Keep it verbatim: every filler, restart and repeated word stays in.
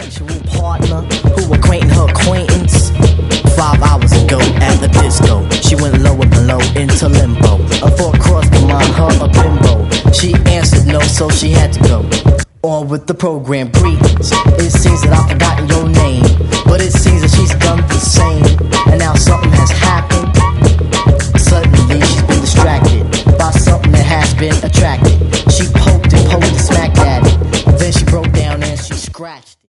sexual partner who acquainted her acquaintance. Five hours ago at the disco, she went lower below into limbo. A thought crossed her mind, her a bimbo. She answered no, so she had to go. On with the program, greetings. It seems that I've forgotten your name, but it seems that she's done the same. And now something has happened. Suddenly she's been distracted by something that has been attracted.